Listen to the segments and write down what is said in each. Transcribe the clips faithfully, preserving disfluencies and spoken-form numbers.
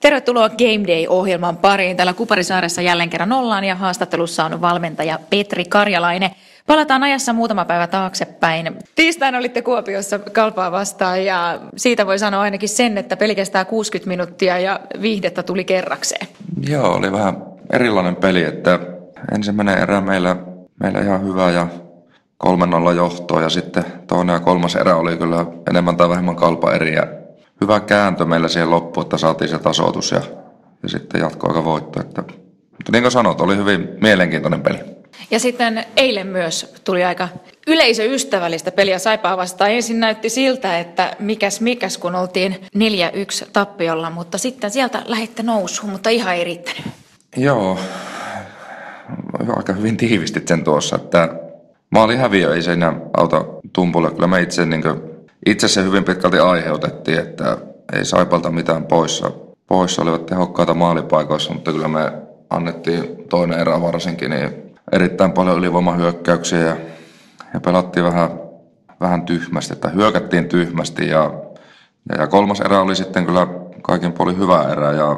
Tervetuloa Game Day-ohjelman pariin. Täällä Kuparisaaressa jälleen kerran ollaan ja haastattelussa on valmentaja Petri Karjalainen. Palataan ajassa muutama päivä taaksepäin. Tiistaina olitte Kuopiossa Kalpaa vastaan ja siitä voi sanoa ainakin sen, että peli kestää kuusikymmentä minuuttia ja viihdettä tuli kerrakseen. Joo, oli vähän erilainen peli, että ensimmäinen erä meillä, meillä ihan hyvä ja kolme nolla johtoa ja sitten toinen ja kolmas erä oli kyllä enemmän tai vähemmän Kalpa eriä. Hyvä kääntö meillä siihen loppuun, että saatiin se tasoitus ja, ja sitten jatko-aika voitto. Että, mutta niin kuin sanot, oli hyvin mielenkiintoinen peli. Ja sitten eilen myös tuli aika yleisöystävällistä peliä Saipaa vastaan. Ensin näytti siltä, että mikäs mikäs kun oltiin neljä yksi tappiolla, mutta sitten sieltä lähditte nousuun, mutta ihan ei riittänyt. Joo, aika hyvin tiivistit sen tuossa, että maali häviö ei siinä auta tumpulle. Kyllä me itse, niin kuin, itse se hyvin pitkälti aiheutettiin, että ei Saipalta mitään poissa. Poissa olivat tehokkaita maalipaikoissa, mutta kyllä me annettiin toinen erä varsinkin niin erittäin paljon ylivoimahyökkäyksiä ja, ja pelattiin vähän, vähän tyhmästi, että hyökättiin tyhmästi ja, ja, ja kolmas erä oli sitten kyllä kaikin puolin hyvä erä ja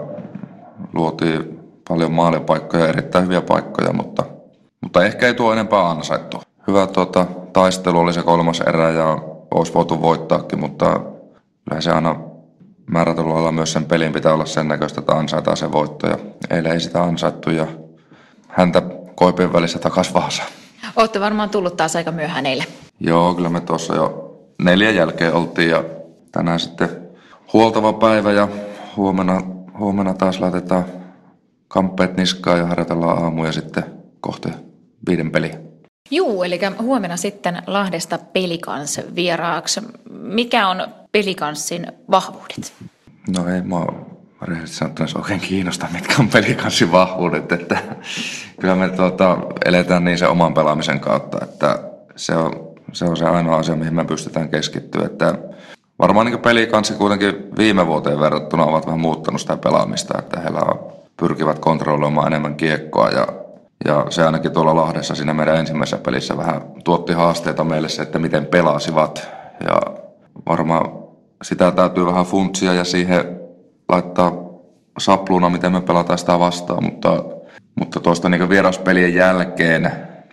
luotiin paljon maalipaikkoja, erittäin hyviä paikkoja, mutta, mutta ehkä ei tuo enempää ansaittu. Hyvä tuota, taistelu oli se kolmas erä ja olisi voitu voittaakin, mutta kyllä se aina määrätyllä lailla myös sen pelin pitää olla sen näköistä, että ansaitaan se voitto ja eilen ei sitä ansaittu ja häntä koipien välissä takas Vaasaan. Olette varmaan tullut taas aika myöhään eilen. Joo, kyllä me tuossa jo neljän jälkeen oltiin ja tänään sitten huoltava päivä ja huomenna, huomenna taas laitetaan kamppeet niskaan ja harjoitellaan aamuja sitten kohti viiden peliä. Juu, eli huomenna sitten Lahdesta Pelikans vieraaksi. Mikä on Pelikanssin vahvuudet? No ei mua rehellisesti sanottuna se oikein kiinnosta, mitkä on Pelikanssin vahvuudet. Että kyllä me tuota, eletään niin sen oman pelaamisen kautta, että se on se, on se ainoa asia, mihin me pystytään keskittyä. Että varmaan niin Pelikanssi kuitenkin viime vuoteen verrattuna ovat vähän muuttanut sitä pelaamista, että heillä on, pyrkivät kontrolloimaan enemmän kiekkoa ja Ja se ainakin tuolla Lahdessa siinä meidän ensimmäisessä pelissä vähän tuotti haasteita meille se, että miten pelasivat. Ja varmaan sitä täytyy vähän funtsia ja siihen laittaa sapluuna, miten me pelataan sitä vastaan. Mutta, mutta tuosta niin vieraspelien jälkeen,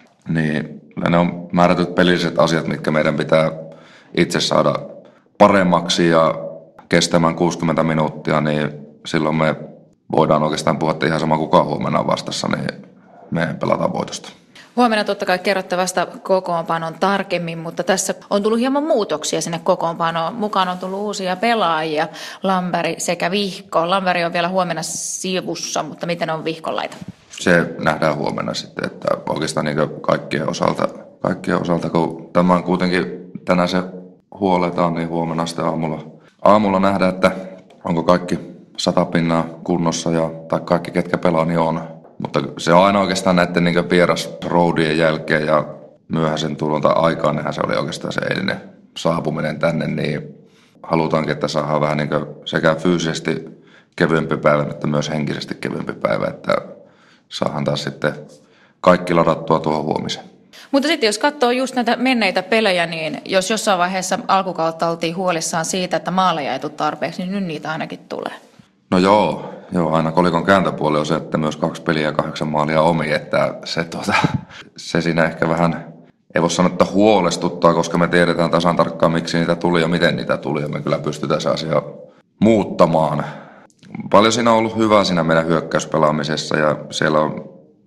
niin ne on määrätyt pelilliset asiat, mitkä meidän pitää itse saada paremmaksi ja kestämään kuusikymmentä minuuttia, niin silloin me voidaan oikeastaan puhua, että ihan sama kuka huomenna on vastassa, niin me pelataan voitosta. Huomenna totta kai kerrotte vasta kokoonpanon tarkemmin, mutta tässä on tullut hieman muutoksia sinne kokoonpanoon. Mukaan on tullut uusia pelaajia, Lamberi sekä Vihko. Lamberi on vielä huomenna sivussa, mutta miten on Vihkon laita? Se nähdään huomenna sitten, että oikeastaan niin kaikkien osalta, kaikkien osalta, kun tämä on kuitenkin tänään se huoletaan, niin huomenna sitten aamulla, aamulla nähdään, että onko kaikki sata pinnaa kunnossa ja, tai kaikki ketkä pelaa, niin on. Mutta se on aina oikeastaan näiden niin vierasroadien jälkeen ja myöhäisen tulon tai aikaan, nehän se oli oikeastaan se eilinen saapuminen tänne, niin halutaankin, että saadaan vähän niin sekä fyysisesti kevyempi päivä, mutta myös henkisesti kevyempi päivä, että saadaan taas sitten kaikki ladattua tuohon huomiseen. Mutta sitten jos katsoo just näitä menneitä pelejä, niin jos jossain vaiheessa alkukautta oltiin huolissaan siitä, että maaleja ei tule tarpeeksi, niin nyt niitä ainakin tulee. No joo, joo, aina kolikon kääntöpuoli on se, että myös kaksi peliä ja kahdeksan maalia omi, että se, tuota, se siinä ehkä vähän, ei voi sanoa, että huolestuttaa, koska me tiedetään tasan tarkkaan, miksi niitä tuli ja miten niitä tuli, ja me kyllä pystytään se asia muuttamaan. Paljon siinä on ollut hyvää siinä meidän hyökkäyspelaamisessa, ja siellä on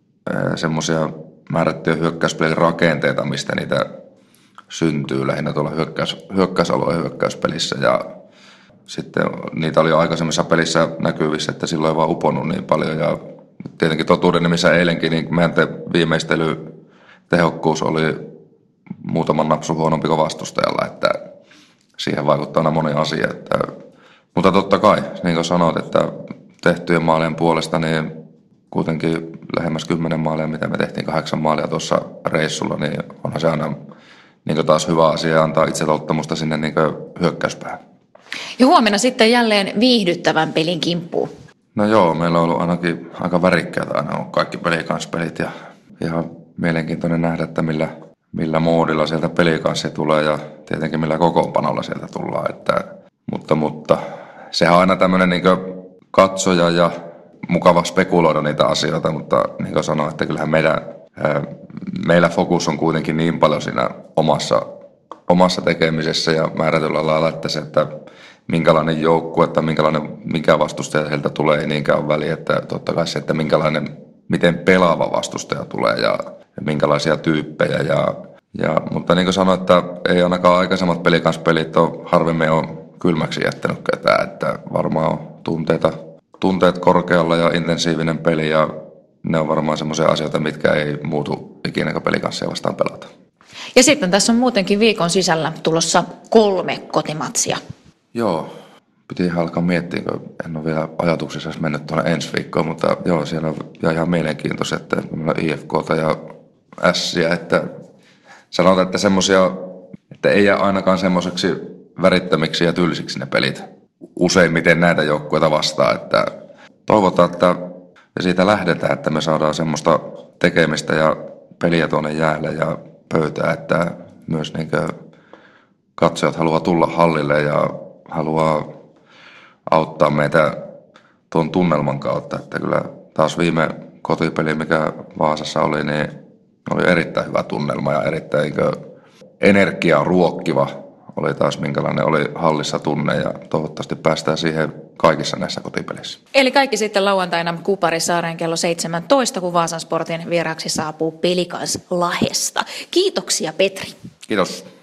e, semmoisia määrättyjä hyökkäyspelin rakenteita, mistä niitä syntyy lähinnä tuolla hyökkäys, hyökkäysalueen hyökkäyspelissä, ja sitten niitä oli jo aikaisemmissa pelissä näkyvissä, että silloin ei vaan uponnut niin paljon. Ja tietenkin totuuden nimissä eilenkin, niin meidän te viimeistelytehokkuus oli muutaman napsu huonompi kuin vastustajalla, että siihen vaikuttaa aina moni asia. Että, mutta totta kai, niin kuin sanoit, että tehtyjen maalien puolesta, niin kuitenkin lähemmäs kymmenen maalia, mitä me tehtiin kahdeksan maalia tuossa reissulla, niin onhan se aina niin taas hyvä asia ja antaa itseluottamusta sinne niin hyökkäyspäähän. Ja huomenna sitten jälleen viihdyttävän pelin kimppuun. No joo, meillä on ollut ainakin aika värikkäitä aina on kaikki pelikanspelit ja ihan mielenkiintoinen nähdä, että millä, millä moodilla sieltä pelikanssi tulee ja tietenkin millä kokoonpanolla sieltä tullaan. Että, mutta, mutta sehän on aina tämmöinen niin katsoja ja mukava spekuloida niitä asioita, mutta niin kuin sanoin, että kyllähän meidän, meillä fokus on kuitenkin niin paljon siinä omassa, omassa tekemisessä ja määrätyllä lailla, että se, että minkälainen joukkue, että minkälainen, mikä vastustaja sieltä tulee, ei niinkään ole väliä, että totta kai se, että minkälainen, miten pelaava vastustaja tulee ja, ja minkälaisia tyyppejä. Ja, ja, mutta niin kuin sanoin, että ei ainakaan aikaisemmat pelikanspelit ole harvemmin on kylmäksi jättänyt ketään, että varmaan on tunteita, tunteet korkealla ja intensiivinen peli ja ne on varmaan semmoisia asioita, mitkä ei muutu ikinä, kun pelikanssia vastaan pelata. Ja sitten tässä on muutenkin viikon sisällä tulossa kolme kotimatsia. Joo, piti ihan alkaa miettiä, kun en ole vielä ajatuksissa mennyt tuonne ensi viikkoon, mutta joo, siellä on ihan mielenkiintoista, että meillä on I F K:ta ja Ässiä, että sanotaan, että semmoisia, että ei jää ainakaan semmoiseksi värittömiksi ja tylsiksi ne pelit useimmiten näitä joukkueita vastaan, että toivotaan, että ja siitä lähdetään, että me saadaan semmoista tekemistä ja peliä tuonne jäälle ja pöytään, että myös niin katsojat haluaa tulla hallille ja haluaa auttaa meitä tuon tunnelman kautta, että kyllä taas viime kotipeli, mikä Vaasassa oli, niin oli erittäin hyvä tunnelma ja erittäin energiaa ruokkiva oli taas minkälainen oli hallissa tunne ja toivottavasti päästään siihen kaikissa näissä kotipeleissä. Eli kaikki sitten lauantaina Kuparisaaren kello seitsemäntoista, kun Vaasan Sportin vieraksi saapuu Pelikans Lahdesta. Kiitoksia Petri. Kiitos.